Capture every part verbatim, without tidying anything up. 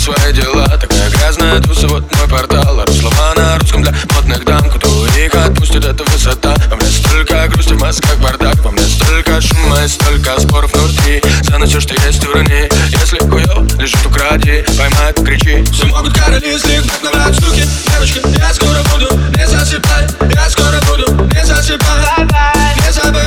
свои дела. Такая грязная туса, вот мой портал. Ору слова на русском для модных дам. Кто их отпустит, это высота. Во мне столько грусти, в мозгах бардак. Во мне столько шума и столько споров внутри. Заноси, что есть урони. Если хуёв лежит, укради. Поймай, покричи. Все могут короли, если их вдохновляют штуки. Девочка, я скоро буду, не засыпай. Я скоро буду, не засыпай. Не забывай.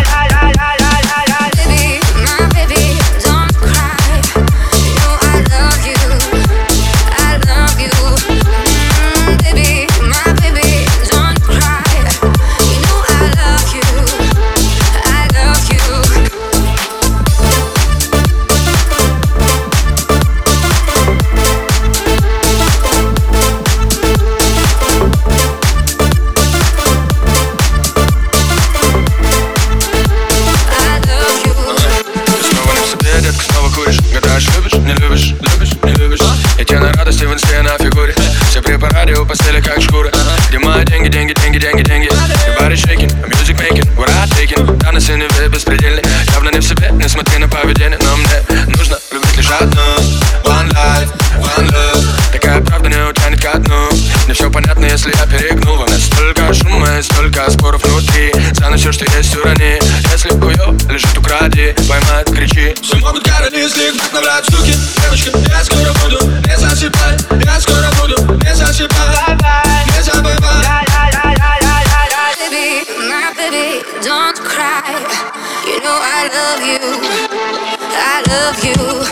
Любишь, не любишь, любишь, не любишь. Я тебе на радости в инсте на фигуре. Все при параде у постели как шкура. Где мои деньги, деньги, деньги, деньги, деньги. Your body shaking, a music making, what I taking. Да на синеве беспредельный. Явно не в себе, не смотри на поведение. Но мне нужно любить лишь одну. One life, one love. Такая правда не утянет ко дну. Мне все понятно, если я перегнул. Во мне столько шума и столько споров внутри. Заноси, что есть урони. Если хуёв лежит, укради. Поймай, кричи. Все могут короли, если их вдохновляют штуки. Девочка, я скоро буду, не засыпай. Я скоро буду, не засыпай. Не забывай. Baby, my baby, don't cry. You know I love you, I love you.